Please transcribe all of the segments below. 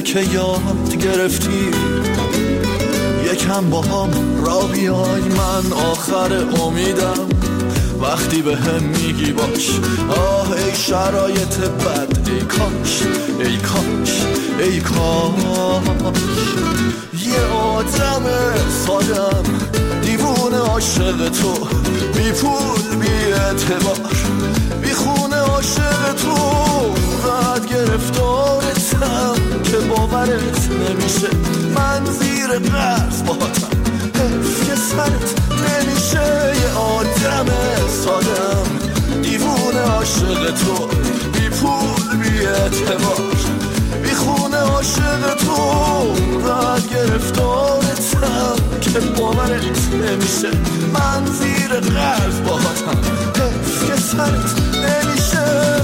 که یاد گرفتی یکم با هم را بیای، من آخر امیدم وقتی به هم میگی باش. آه ای شرایط بد، ای کاش ای کاش ای کاش یه آدم سادم دیوونه عاشق تو، بی پول بی اعتبار بی خونه عاشق تو، قد گرفتارتم که باورت نمیشه، من زیر قرض باهاتم حیف که سرت نمیشه. یه آدم سادم دیوونه عاشق تو، بی پول بی اعتبار بی خونه عاشق تو، قد گرفتارتم که باورت نمیشه، من زیر قرض باهاتم حیف که سرت نمیشه.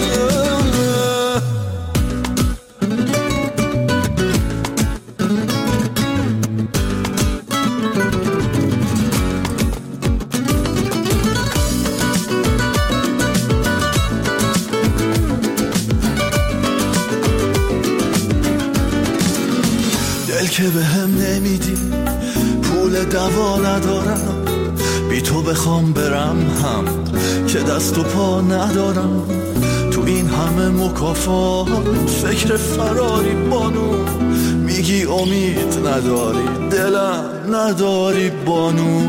دل که به هم نمیدی، پول دوا ندارم، بی تو بخوام برم هم که دست و پا ندارم، تو این همه مکافات فکر فراری بانو، میگی امید نداری دلم نداری بانو.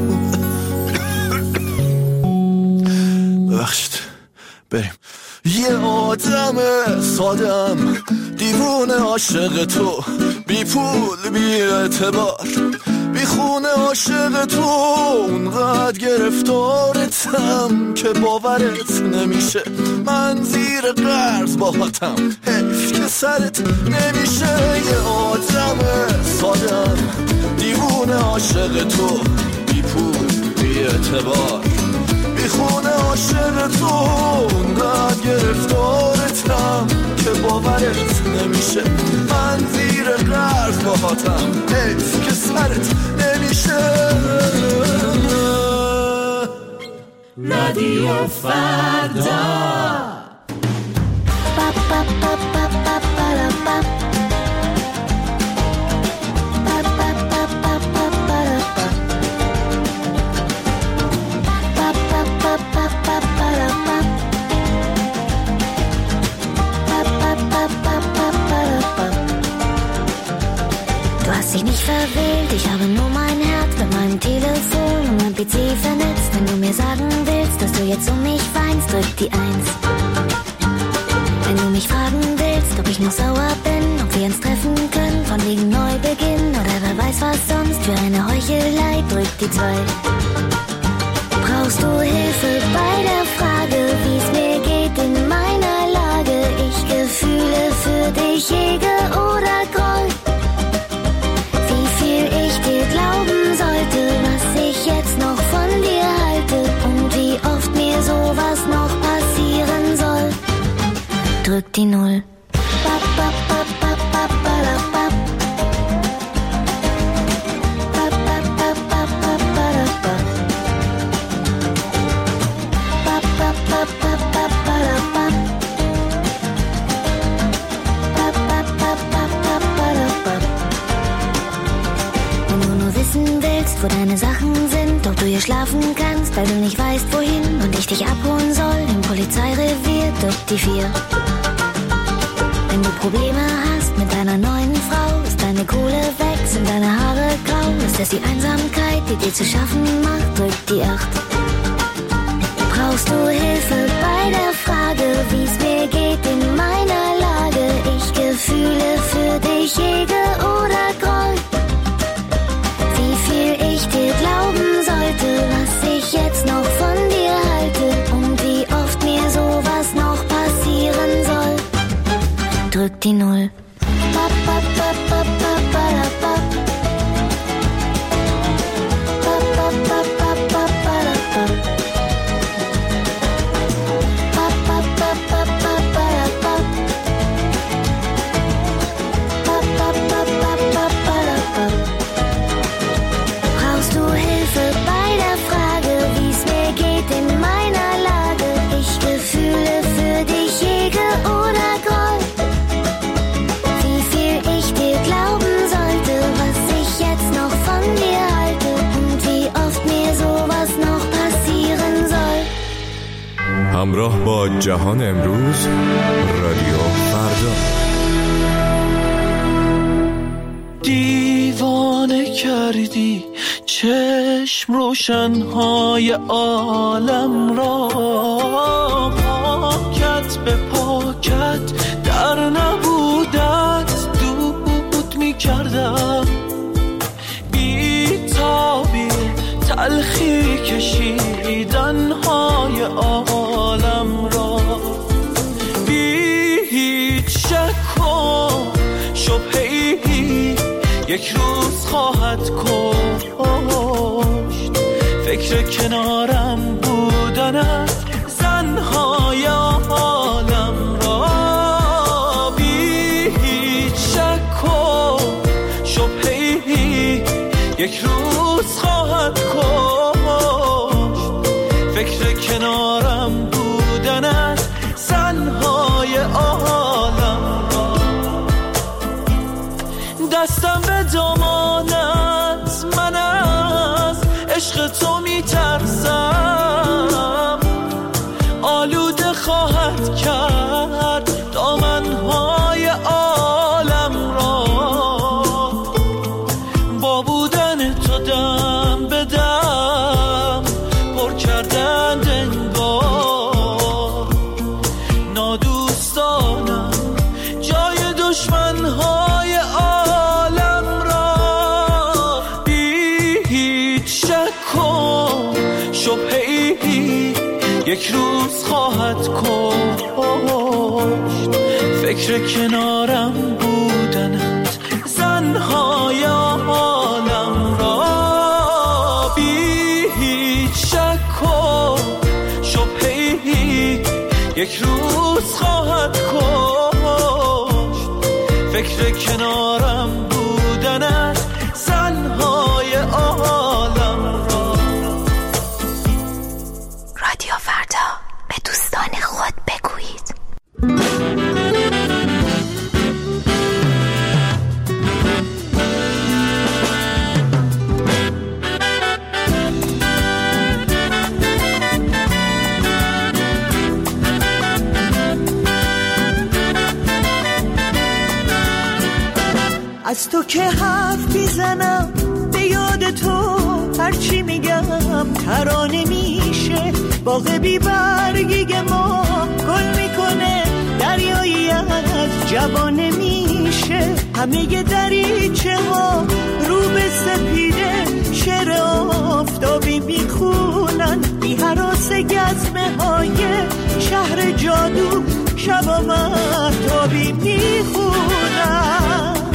ببخشید بریم. یه آدم سادم دیوونه عاشق تو، بی پول بی اعتبار بی خونه عاشق تو، اونقدر گرفتارتم که باورت نمیشه، من زیر قرض باهاتم حیف که سرت نمیشه. یه آدم سادم دیوونه عاشق تو، بی پول بی اعتبار بی خونه عاشق تو، اونقدر گرفتارتم که باورت نمیشه، من زیر قرض باهاتم حیف که سرت نمیشه. رادیو فردا dich nicht verwählt, ich habe nur mein Herz mit meinem Telefon und mein PC vernetzt. Wenn du mir sagen willst, dass du jetzt um mich weinst, drück die 1. Wenn du mich fragen willst, ob ich noch sauer bin, ob wir uns treffen können, von wegen Neubeginn oder wer weiß was sonst für eine Heuchelei, drück die 2. Brauchst du Hilfe bei der Frage, wie's mir geht in meiner Lage? Ich Gefühle für dich hege oder Groll? Wie viel ich dir glauben sollte, was ich jetzt noch von dir halte und wie oft mir sowas noch passieren soll. Drück die 0. Wo deine Sachen sind, ob du hier schlafen kannst, weil du nicht weißt wohin und ich dich abholen soll im Polizeirevier, drück die 4. Wenn du Probleme hast mit deiner neuen Frau, ist deine Kohle weg, sind deine Haare grau, ist es die Einsamkeit, die dir zu schaffen macht, drück die 8. Brauchst du Hilfe bei der Frage, wie's mir geht in meiner Lage? Ich Gefühle für dich hege oder Groll? Wie viel ich dir glauben sollte, was ich jetzt noch von dir halte und wie oft mir sowas noch passieren soll. Drück die 0. همراه با جهان امروز، رادیو فردا. دیوانه کردی چشم روشنهای عالم را، پاکت به پاکت در نبودت دود می کردم، بی تابی تلخی کشیدنهای عالم را، بی هیچ شک و شبهه‌ای یک روز خواهد کشت، فکر کنارم بودنت زنهای عالم را، بی هیچ شک و شبهه‌ای یک روز خواهد کشت، فکر کنارم بودنت زنهای عالم را. دستم به دامانت، من از عشق تو میترسم، آلوده خواهد کرد دامنهای عالم را، با بودن تو دم به دم پر کردن دنگار، نادوستانم جای دشمنهای عالم را، بی هیچ شک و شبهه‌ای یک روز خواهد کشت، فکر کنارم بودنت زنهای عالم را، بی هیچ شک و شبهه‌ای یک روز خواهد کشت، فکر کنارم بودنت زنهای عالم را. رادیو فردا، به دوستان خود بگویید. از تو که حرف میزنم به یاد تو، هرچی میگم ترانه میشه، باغ بی برگی ما گل میکنه، دریایی از جوانه میشه، همه دریچه ها رو به سپیده، شعر آفتابی میخونن، بی هراس گزمه های شهر جادو، شبا مهتابی میخونن.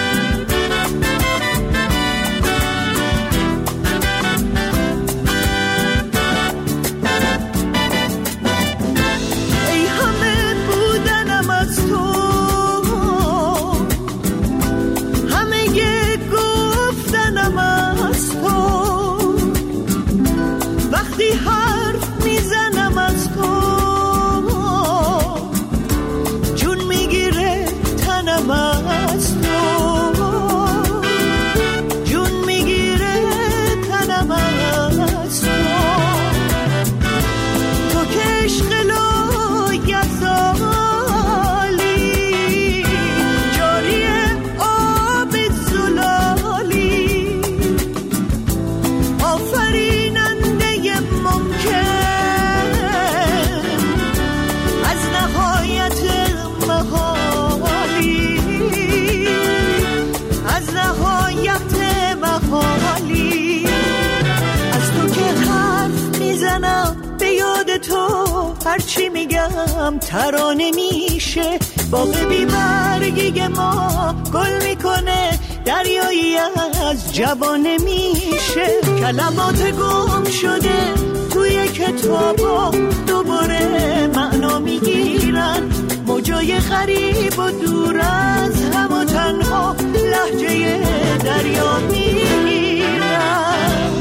هرچی میگم ترانه میشه، باغ بی برگی ما گل میکنه، دریایی از جوانه میشه، کلمات گم شده توی کتابا دوباره معنا میگیرن، موجای غریب و دور از هم و تنها لهجه دریا میگیرن.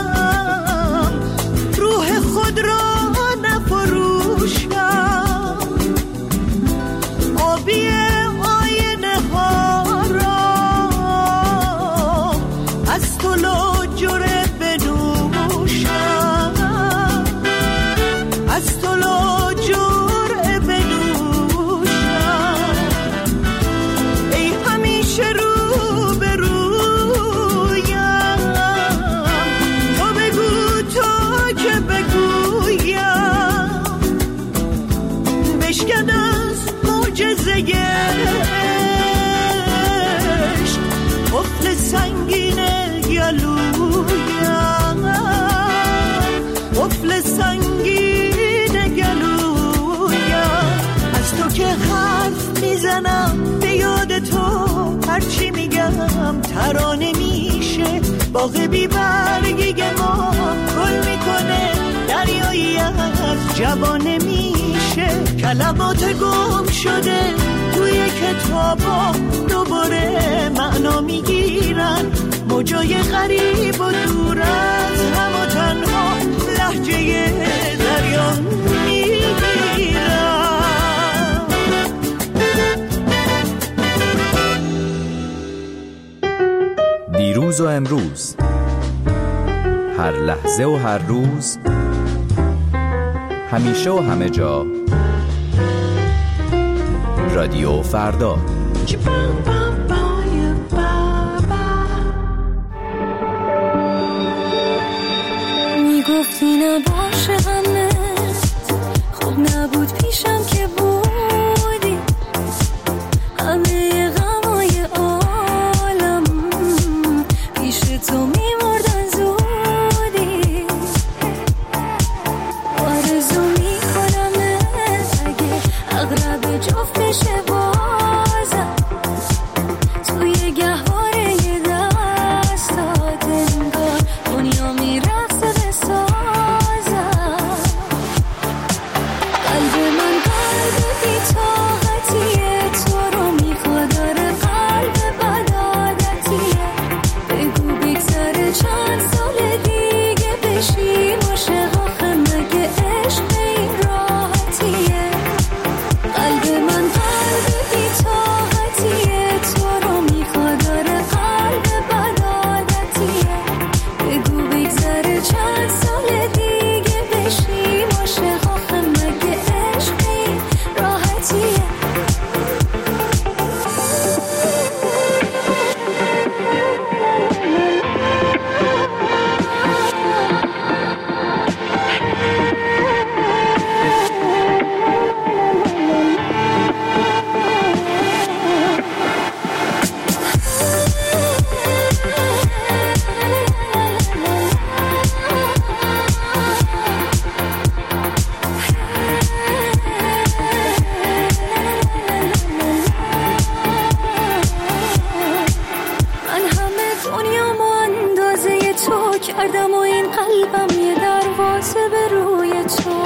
جوشم روح خود را نفروشم، تو لاجره بنوشم، از تو لاجره بنوشم، ای همیشه رو به رویم، تو بگو تا که بگویم، بشکن از معجزه قفل سنگین گلویم، قفل سنگین گلویم، از تو که حرف میزنم به یاد تو، هرچی میگم ترانه میشه، باغ بی برگی ما گل میکنه، دریایی از جوانه میشه، کلمات گم شده توی کتابا دوباره معنا میگیرن، موجای غریب و دور از هم و تنها لهجه دریا میگیرن. دیروز و امروز، هر لحظه و هر روز، همیشه و همه جا، رادیو فردا. میگفتی نباشه همه خوب نبود پیشم که بودی، همه غمای عالم پیش تو میمردن زودی، آرزو میکنم اگه اغرب جفت بشه بازم، توی گهواره یه دستات انگار دنیا میرقصه بسازم، قلب من قلب بی‌طاقتیه، تو رو میخواد، داره قلب بدعادتیه، بگو بگذره چند سال دیگه بشیم عاشق، آخه مگه عشق این راحتیه، قلب من قلب بی‌طاقتیه، تو رو میخواد، داره قلب بدعادتیه، بگو بگذره چند سال دیگه بشیم عاشق، آخه مگه عشق این راحتیه. من همه دنیامو اندازه تو کردم و این قلبم یه دروازه به روی تو،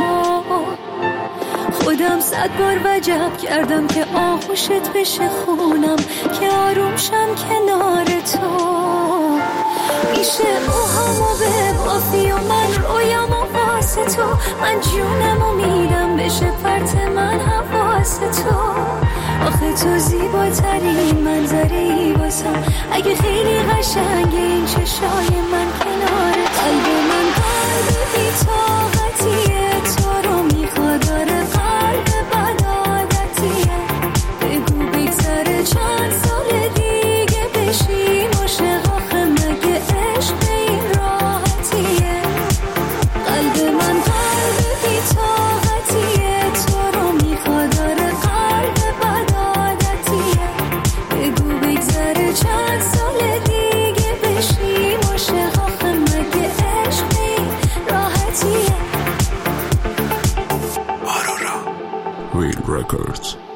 خودم 100 بار وجب کردم که آغوشت بشه خونم، که آروم شم کنار تو، میشه موهامو ببافی و من رویامو واسه تو، من جونمو میدم بشه پرت من حواس تو، آخه تو زیباترین منظری واسم، اگه خیلی قشنگه این چشای من کنار، قلب من قلب بی‌طاقتیه، تو رو میخواد، داره قلب بدعادتیه، بگو بگذره چند سال دیگه بشیم عاشق، آخه مگه عشق این راحتیه، قلب من قلب بی‌طاقتیه، تو رو میخواد، داره قلب بدعادتیه، بگو بگذره چند سال دیگه بشیم عاشق، آخه مگه عشق این راحتیه. Real Records.